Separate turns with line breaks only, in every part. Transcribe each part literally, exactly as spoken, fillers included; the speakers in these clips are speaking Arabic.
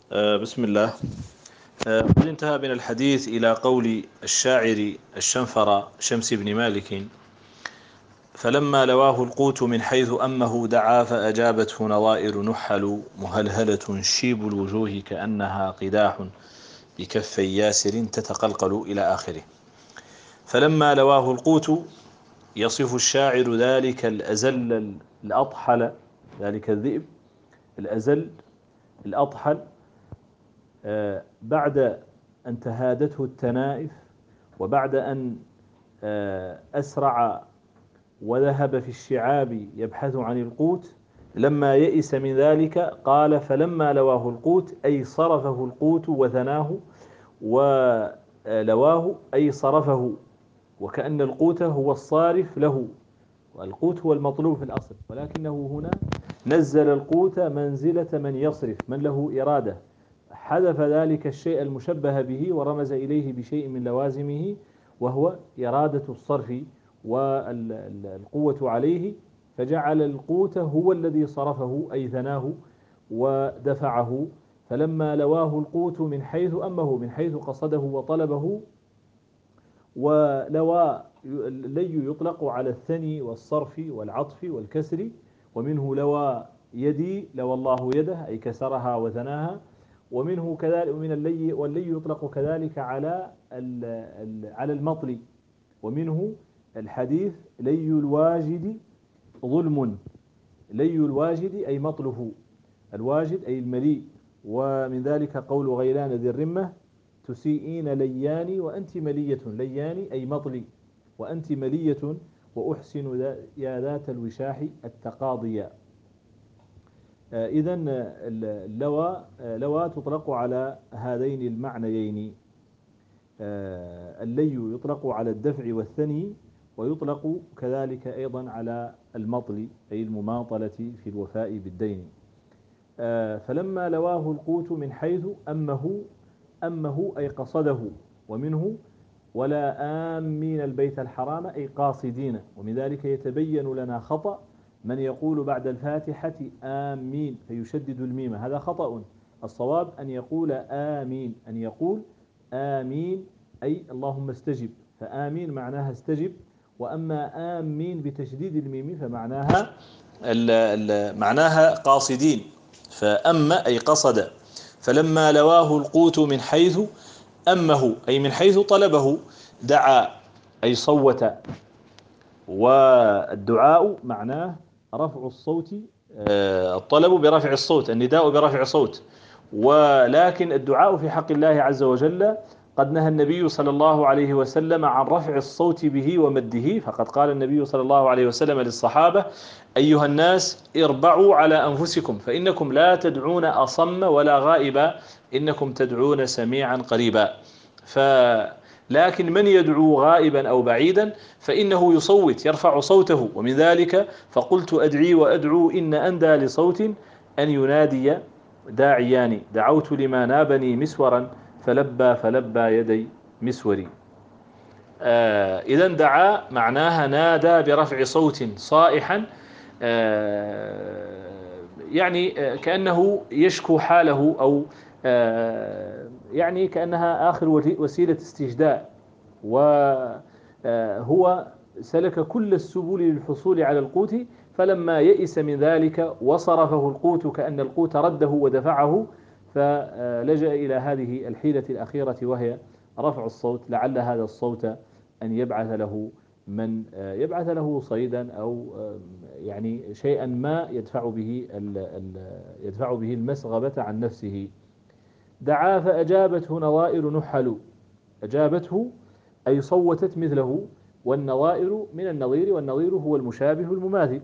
آه، بسم الله. آه، قد انتهى بنا الحديث إلى قول الشاعر الشنفر شمس بن مالك: فلما لواه القوت من حيث أمه دعا فأجابته نظائر نحل مهلهلة شيب الوجوه كأنها قداح بكفي ياسر تتقلقل إلى آخره. فلما لواه القوت، يصف الشاعر ذلك الأزل الأطحل، ذلك الذئب الأزل الأطحل، آه، بعد أن تهادته التنائف، وبعد أن آه، أسرع وذهب في الشعاب يبحث عن القوت، لما يئس من ذلك قال: فلما لواه القوت، أي صرفه القوت وثناه، ولواه أي صرفه، وكأن القوت هو الصارف له، والقوت هو المطلوب في الأصل، ولكنه هنا نزل القوت منزلة من يصرف، من له إرادة، حذف ذلك الشيء المشبه به ورمز إليه بشيء من لوازمه، وهو إرادة الصرف والقوة عليه، فجعل القوت هو الذي صرفه أي ثناه ودفعه. فلما لواه القوت من حيث أمه، من حيث قصده وطلبه. ولوى اللي يطلق على الثني والصرف والعطف والكسر، ومنه لوى يدي، لوى الله يده أي كسرها وثناها. ومنه كذلك من اللي، واللي يطلق كذلك على على المطل. ومنه الحديث: لي الواجد ظلم، لي الواجد أي مطله، الواجد أي المليء. ومن ذلك قول غيلان ذي الرمة: تسيئين لياني وأنت ملية، لياني أي مطلي وأنت ملية، وأحسن يا ذات الوشاح التقاضيا. إذن اللوى لوى تطلق على هذين المعنيين. آه، اللي يطلق على الدفع والثني، ويطلق كذلك أيضا على المطل أي المماطلة في الوفاء بالدين. آه، فلما لواه القوت من حيث أمه، أمه أي قصده، ومنه ولا آمين البيت الحرام أي قاصدين. ومن ذلك يتبين لنا خطأ من يقول بعد الفاتحة آمين فيشدد الميم، هذا خطأ. الصواب أن يقول آمين، أن يقول آمين أي اللهم استجب، فآمين معناها استجب. وأما آمين بتشديد الميم فمعناها ال ال معناها قاصدين، فأما أي قصد. فلما لواه القوت من حيث أمه أي من حيث طلبه، دعا أي صوت. والدعاء معناه رفع الصوت، آه، الطلب برفع الصوت، النداء برفع الصوت. ولكن الدعاء في حق الله عز وجل قد نهى النبي صلى الله عليه وسلم عن رفع الصوت به ومده، فقد قال النبي صلى الله عليه وسلم للصحابة: أيها الناس اربعوا على أنفسكم، فإنكم لا تدعون أصم ولا غائبا، إنكم تدعون سميعا قريبا. ف لكن من يدعو غائبا أو بعيدا فإنه يصوت، يرفع صوته. ومن ذلك: فقلت أدعي وأدعو إن أندى لصوت أن ينادي داعيان، دعوت لما نابني مسورا فلبى فلبى يدي مسوري. آه إذا دعا معناها نادى برفع صوت صائحا، آه يعني آه كأنه يشكو حاله، أو آه يعني كأنها آخر وسيلة استجداء. وهو سلك كل السبل للحصول على القوت، فلما يئس من ذلك وصرفه القوت كأن القوت رده ودفعه، فلجأ إلى هذه الحيلة الأخيرة، وهي رفع الصوت، لعل هذا الصوت أن يبعث له من يبعث له صيدا، أو يعني شيئا ما يدفع به يدفع به المسغبة عن نفسه. دعا فأجابته نظائر نحل، أجابته أي صوتت مثله. والنظائر من النظير، والنظير هو المشابه المماثل.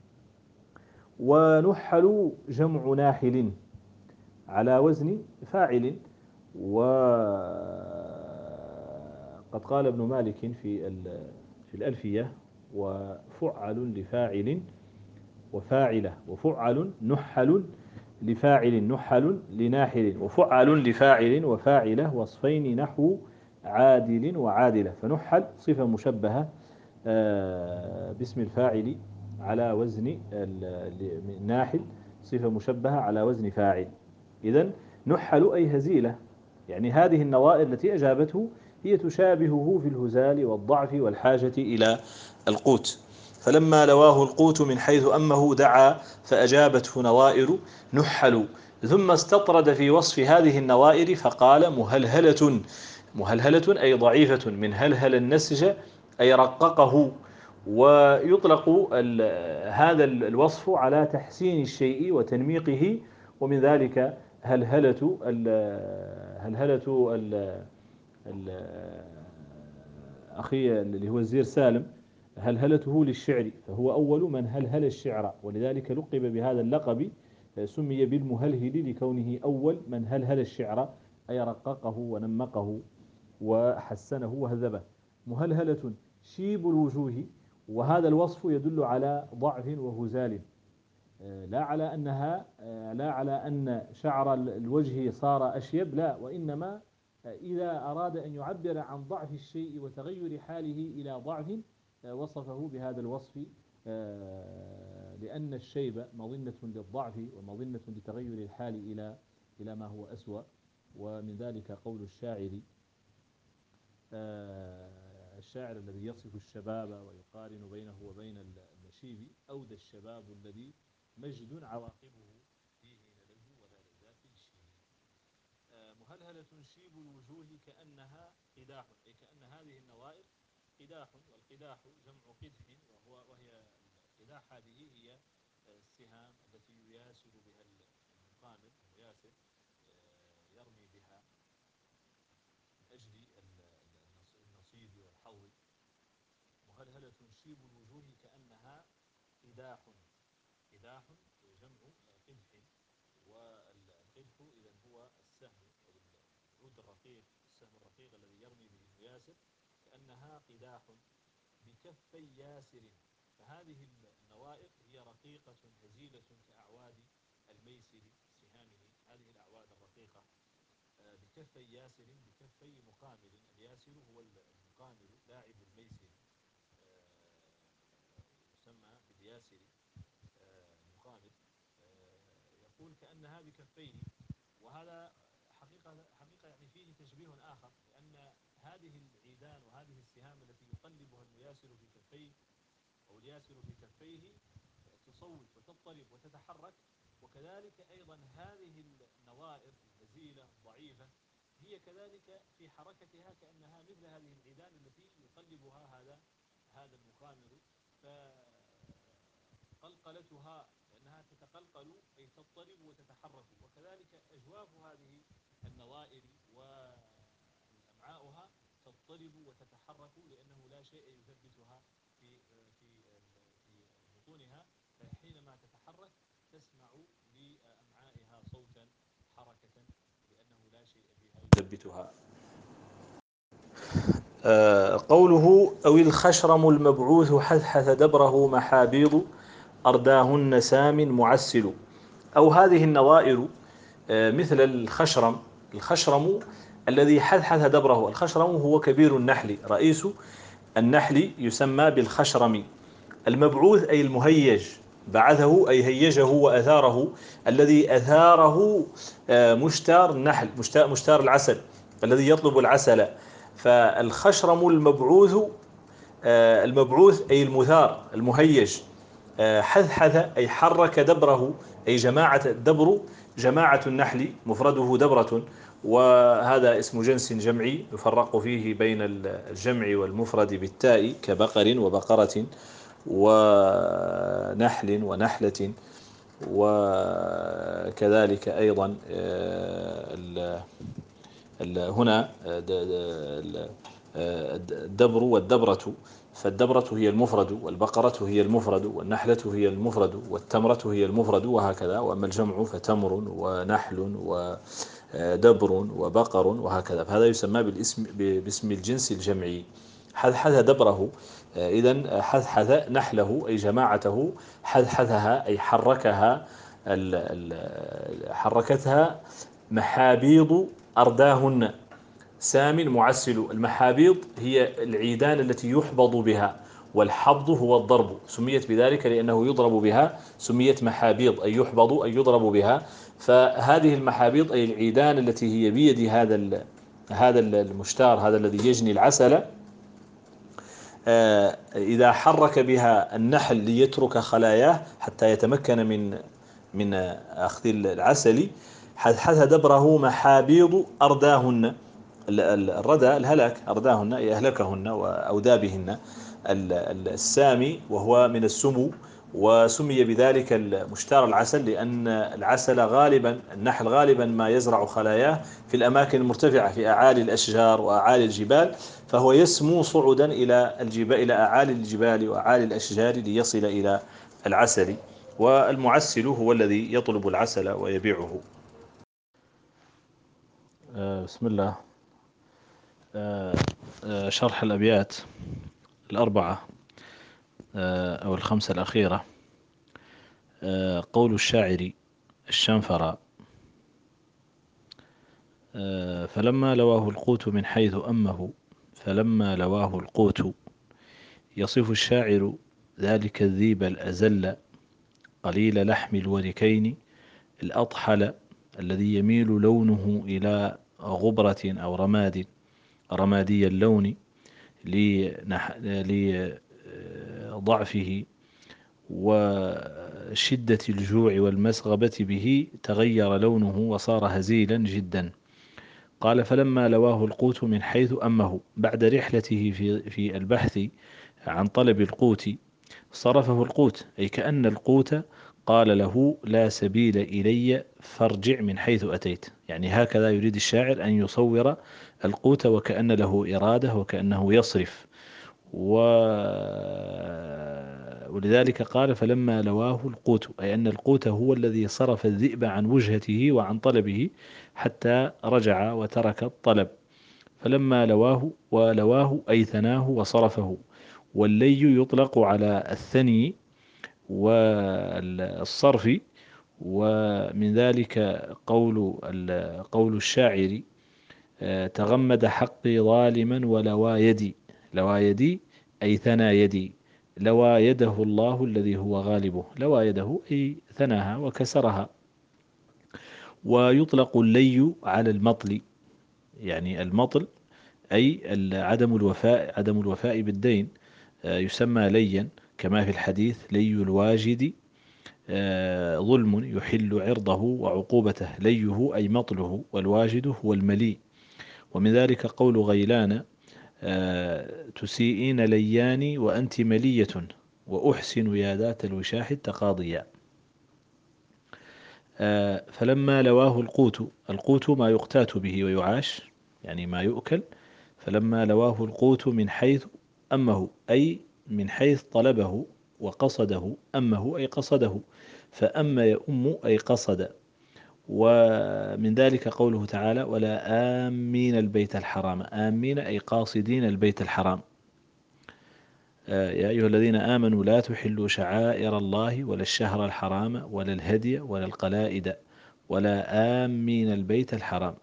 ونحل جمع ناحل على وزن فاعل. وقد قال ابن مالك في في الألفية: وفعل لفاعل وفاعلة، وفعل نحل لفاعل، نحل لناحل، وفعل لفاعل وفاعلة، وصفين نحو عادل وعادلة. فنحل صفة مشبهة آه، باسم الفاعل على وزن ناحل، صفة مشبهة على وزن فاعل. إذن نحل أي هزيلة، يعني هذه النوائر التي أجابته هي تشابهه في الهزال والضعف والحاجة إلى القوت. فلما لواه القوت من حيث أمه دعا فأجابته نوائر نحل. ثم استطرد في وصف هذه النوائر فقال مهلهلة. مهلهلة أي ضعيفة، من هلهل النسج أي رققه. ويطلق هذا الوصف على تحسين الشيء وتنميقه، ومن ذلك هلهلة هلهلة أخي اللي هو الزير سالم، هلهلته للشعر، فهو أول من هلهل الشعر، ولذلك لقب بهذا اللقب، سمي بالمهلهل لكونه أول من هلهل الشعر، أي رققه ونمقه وحسنه وهذبه. مهلهلة شيب الوجوه، وهذا الوصف يدل على ضعف وهزال، لا على أنها لا على أن شعر الوجه صار أشيب، لا، وإنما إذا أراد أن يعبر عن ضعف الشيء وتغير حاله إلى ضعف وصفه بهذا الوصف، لأن الشيب مظنة للضعف ومظنة لتغير الحال إلى إلى ما هو أسوأ. ومن ذلك قول الشاعر الشاعر الذي يصف الشباب ويقارن بينه وبين النشيب: أودى الشباب الذي مجد عواقبه فيه نلج ولا لذات الشيب. مهلهلة شيب الوجوه كأنها قداح، أي كأن هذه النوائر قداح، والقداح جمع قدح، وهو وهي القداح هذه هي السهام التي يياسر بها المقامر، المياسر يرمي بها من أجل النصيب والحظ. مهلهلة شيب الوجوه كأنها قداح، قداح جمع قدح، والقدح إذا هو السهم أو العود الرقيق، السهم الرقيق الذي يرمي به المياسر، كأنها قداح بكفي ياسر. فهذه النوائر هي رقيقة هزيلة كأعواد الميسر سهامه، هذه الأعواد الرقيقة بكفي ياسر، بكفي مقامر. الياسر هو المقامر لاعب الميسر، يسمى بالياسر مقامر. يقول كأنها بكفيه، وهذا حقيقة حقيقة يعني فيه تشبيه آخر، لأن هذه العيدان وهذه السهام التي يقلبها المياسر في كفيه أو الياسر في كفيه تصوت وتضطرب وتتحرك، وكذلك أيضا هذه النوائر الهزيلة الضعيفة هي كذلك في حركتها كأنها مثل هذه العيدان التي يقلبها هذا هذا المقامر، فقلقلتها لأنها تتقلقل أي تضطرب وتتحرك، وكذلك أجواف هذه النوائر وأمعاؤها تضطرب وتتحرك، لأنه لا شيء يثبتها في في في بطونها، فحينما تتحرك تسمع لأمعائها صوتا حركة، لأنه لا شيء فيها يثبتها. قوله أو الخشرم المبعوث حثحث دبره محابيض أرداهن سام معسل. أو هذه النوائر مثل الخشرم. الخشرم الذي حثحث دبره، الخشرم هو كبير النحل، رئيس النحل يسمى بالخشرم. المبعوث أي المهيج، بعثه أي هيجه وأثاره، الذي أثاره مشتار النحل، مشتار العسل الذي يطلب العسل. فالخشرم المبعوث، المبعوث أي المثار المهيج. حثحث أي حرك دبره، أي جماعة الدبر جماعة النحل، مفرده دبرة، وهذا اسم جنس جمعي يفرق فيه بين الجمع والمفرد بالتاء، كبقر وبقرة ونحل ونحلة. وكذلك أيضا هنا الدبر والدبرة، فالدبرة هي المفرد، والبقرة هي المفرد، والنحلة هي المفرد، والتمرة هي المفرد، وهكذا. وأما الجمع فتمر ونحل ودبر وبقر وهكذا، فهذا يسمى بالاسم باسم الجنس الجمعي. حثحث دبره، إذن حثحث نحله أي جماعته، حثحثها أي حركها، حركتها محابيض أرداهن سام معسل. المحابيض هي العيدان التي يحبض بها، والحبض هو الضرب، سميت بذلك لأنه يضرب بها، سميت محابيض أي يحبض أي يضرب بها. فهذه المحابيض أي العيدان التي هي بيد هذا هذا المشتار، هذا الذي يجني العسل، إذا حرك بها النحل ليترك خلاياه حتى يتمكن من من أخذ العسل، حتى دبره محابيض أرداهن. الردى الهلاك، أرداهن أي أهلكهن وأودى بهن السامي، وهو من السمو. وسمي بذلك المشتار العسل لأن العسل غالبا، النحل غالبا ما يزرع خلاياه في الأماكن المرتفعة في أعالي الأشجار وأعالي الجبال، فهو يسمو صعودا إلى الجبال، إلى أعالي الجبال وأعالي الأشجار ليصل إلى العسل. والمعسل هو الذي يطلب العسل ويبيعه. بسم الله. شرح الأبيات الأربعة أو الخمسة الأخيرة. قول الشاعر الشنفر: فلما لواه القوت من حيث أمه، فلما لواه القوت. يصف الشاعر ذلك الذيب الأزل، قليل لحم الوركين الأطحل، الذي يميل لونه إلى غبرة أو رماد، رمادي اللون، لضعفه وشدة الجوع والمسغبة به، تغير لونه وصار هزيلا جدا. قال: فلما لواه القوت من حيث أمه، بعد رحلته في في البحث عن طلب القوت، صرفه القوت، أي كأن القوت قال له: لا سبيل إلي فارجع من حيث أتيت. يعني هكذا يريد الشاعر أن يصور القوت وكأن له إرادة وكأنه يصرف. و... ولذلك قال: فلما لواه القوت، أي أن القوت هو الذي صرف الذئب عن وجهته وعن طلبه حتى رجع وترك الطلب. فلما لواه، ولواه أي ثناه وصرفه. واللي يطلق على الثني والصرف. ومن ذلك قول قول الشاعر: تغمد حقي ظالما ولوى يدي. لوى يدي أي ثنى يدي، لوى يده الله الذي هو غالبه. لوى يده أي ثناها وكسرها. ويطلق اللي على المطل، يعني المطل أي عدم الوفاء، عدم الوفاء بالدين، يسمى ليا، كما في الحديث: لي الواجد ظلم يحل عرضه وعقوبته. ليه أي مطله، والواجد هو المليء. ومن ذلك قول غيلان: تسيئين لياني وأنت ملية، وأحسن يا ذات الوشاح التقاضيا. فلما لواه القوت، القوت ما يقتات به ويعاش، يعني ما يؤكل. فلما لواه القوت من حيث أمه، أي من حيث طلبه وقصده. أمه أي قصده، فأم يؤم أي قصد. ومن ذلك قوله تعالى: ولا آمين البيت الحرام. آمين أي قاصدين البيت الحرام. يا أيها الذين آمنوا لا تحلوا شعائر الله ولا الشهر الحرام ولا الهدي ولا القلائد ولا آمين البيت الحرام.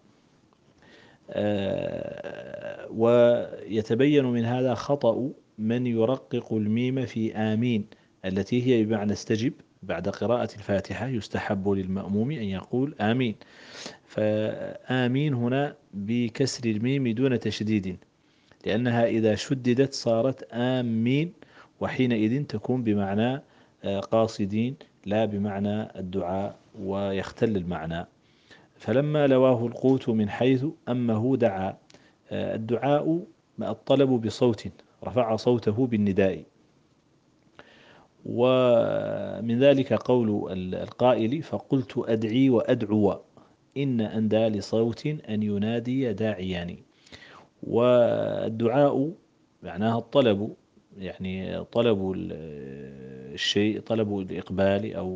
ويتبين من هذا خطأ من يرقق الميم في آمين، التي هي بمعنى استجب. بعد قراءة الفاتحة يستحب للمأموم أن يقول آمين. فآمين هنا بكسر الميم دون تشديد، لأنها إذا شددت صارت آمين، وحينئذ تكون بمعنى قاصدين لا بمعنى الدعاء، ويختل المعنى. فلما لواه القوت من حيث أمه دعا. الدعاء الطلب بصوت، رفع صوته بالنداء. ومن ذلك قول القائل: فقلت أدعي وأدعو، إن أندى لصوت أن ينادي داعيان. والدعاء معناها الطلب، يعني طلب الشيء، طلب الإقبال أو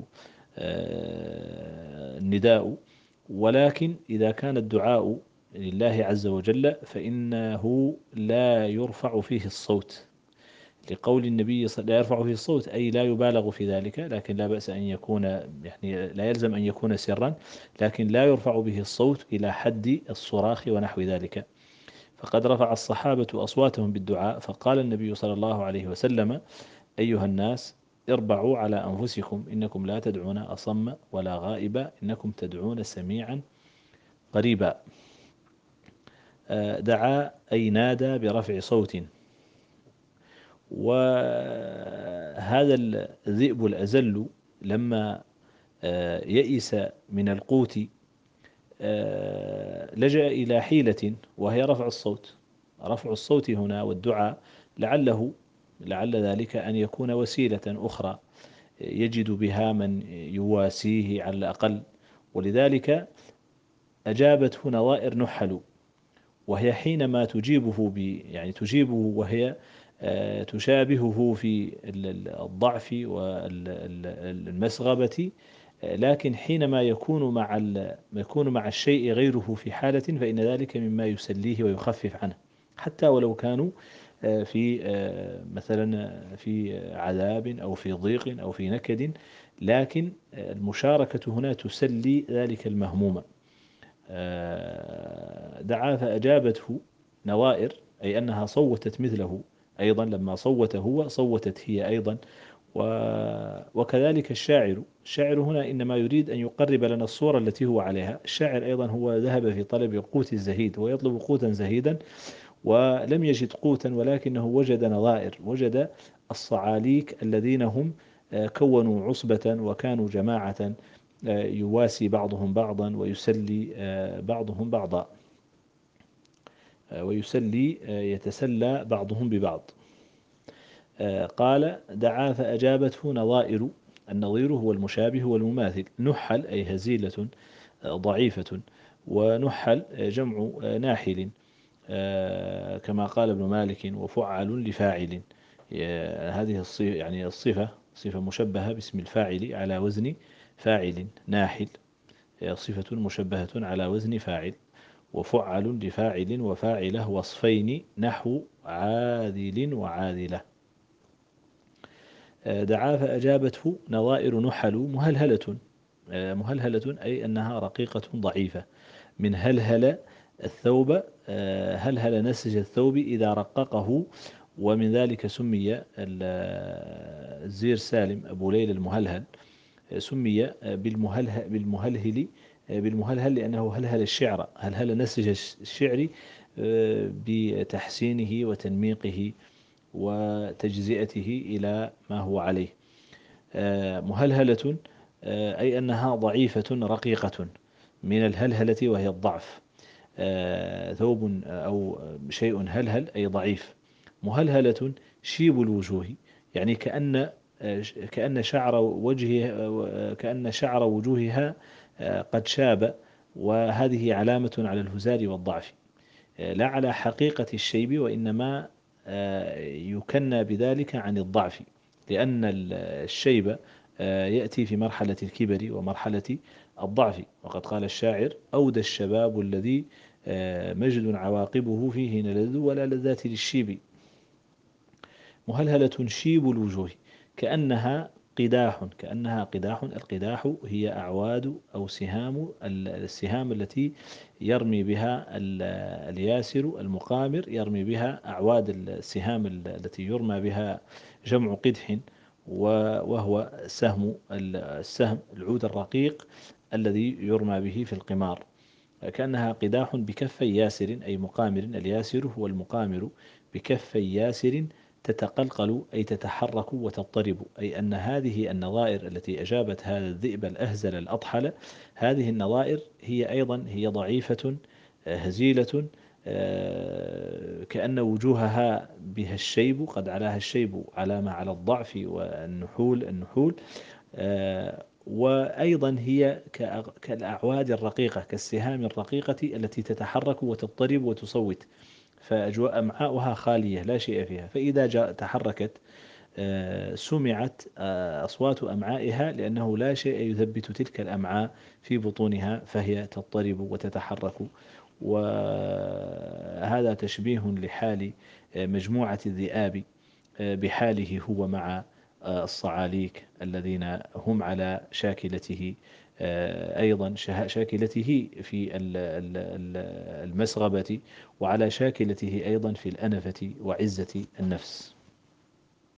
النداء. ولكن إذا كان الدعاء لله عز وجل فإنه لا يرفع فيه الصوت، لقول النبي صلى الله عليه وسلم: لا يرفع فيه الصوت، أي لا يبالغ في ذلك، لكن لا بأس أن يكون، يعني لا يلزم أن يكون سرا، لكن لا يرفع به الصوت إلى حد الصراخ ونحو ذلك. فقد رفع الصحابة أصواتهم بالدعاء، فقال النبي صلى الله عليه وسلم: أيها الناس، اربعوا على أنفسكم، إنكم لا تدعون أصم ولا غائبا، إنكم تدعون سميعا قريبا. دعا أي نادى برفع صوت. وهذا الذئب الأزل لما يئس من القوت لجأ إلى حيلة، وهي رفع الصوت. رفع الصوت هنا والدعاء لعله لعل ذلك أن يكون وسيلة أخرى يجد بها من يواسيه على الأقل، ولذلك أجابته نظائر نحل، وهي حينما تجيبه ب يعني تجيبه وهي تشابهه في الضعف والمسغبة، لكن حينما يكون مع يكون مع الشيء غيره في حالة، فإن ذلك مما يسليه ويخفف عنه، حتى ولو كانوا في مثلا في عذاب أو في ضيق أو في نكد، لكن المشاركة هنا تسلي ذلك المهموم. دعا فأجابته نوائر، أي أنها صوتت مثله أيضا، لما صوت هو صوتت هي أيضا. وكذلك الشاعر الشاعر هنا إنما يريد أن يقرب لنا الصورة التي هو عليها. الشاعر أيضا هو ذهب في طلب القوت الزهيد، ويطلب قوتا زهيدا ولم يجد قوتا، ولكنه وجد نظائر، وجد الصعاليك الذين هم كونوا عصبة وكانوا جماعة يواسي بعضهم بعضا ويسلي بعضهم بعضا، ويسلي يتسلى بعضهم ببعض. قال: دعا فأجابته نظائر. النظير هو المشابه والمماثل. نحل أي هزيلة ضعيفة، ونحل جمع ناحل، كما قال ابن مالك: وفعل لفاعل. هذه الصفة يعني الصفة صفة مشبهة باسم الفاعل على وزن فاعل. ناحل صفة مشبهة على وزن فاعل. وفعل لفاعل وفاعله وصفين نحو عاذل وعاذلة. دعا فأجابته نظائر نحل مهلهلة. مهلهلة أي أنها رقيقة ضعيفة. من هلهل الثوب، هلهل نسج الثوب إذا رققه، ومن ذلك سمي الزير سالم أبو ليلى المهلهل، سمي بالمهلهل بالمهلهل بالمهلهل لأنه هلهل الشعر، هلهل نسج الشعر بتحسينه وتنميقه وتجزئته إلى ما هو عليه. مهلهلة أي أنها ضعيفة رقيقة، من الهلهلة وهي الضعف. ثوب أو شيء هلهل أي ضعيف. مهلهلة شيب الوجوه، يعني كأن كأن شعر وجهها كأن شعر وجوهها قد شاب، وهذه علامة على الهزال والضعف، لا على حقيقة الشيب، وإنما يكنى بذلك عن الضعف، لأن الشيب يأتي في مرحلة الكبر ومرحلة الضعف. وقد قال الشاعر: أودى الشباب الذي مجد عواقبه فيه نلذ ولا لذات للشيب. مهلهلة شيب الوجوه، كأنها قداح كأنها قداح القداح هي أعواد أو سهام السهام التي يرمي بها الياسر المقامر، يرمي بها أعواد السهام التي يرمى بها، جمع قدح، وهو سهم السهم العود الرقيق الذي يرمى به في القمار. كأنها قداح بكفي ياسر أي مقامر، الياسر هو المقامر، بكفي ياسر تتقلقل أي تتحرك وتضطرب، أي أن هذه النظائر التي أجابت هذا الذئب الأهزل الأطحل، هذه النظائر هي أيضا هي ضعيفة هزيلة، كأن وجوهها بها الشيب، قد علاها الشيب علامة على الضعف والنحول النحول وأيضا هي كالأعواد الرقيقة، كالسهام الرقيقة التي تتحرك وتضطرب وتصوت، فأجواء أمعاؤها خالية لا شيء فيها، فإذا جاء تحركت سمعت أصوات أمعائها، لأنه لا شيء يثبت تلك الأمعاء في بطونها، فهي تضطرب وتتحرك. وهذا تشبيه لحال مجموعة الذئاب بحاله هو مع الصعاليك الذين هم على شاكلته أيضا شاكلته في المسغبة، وعلى شاكلته أيضا في الأنفة وعزة النفس.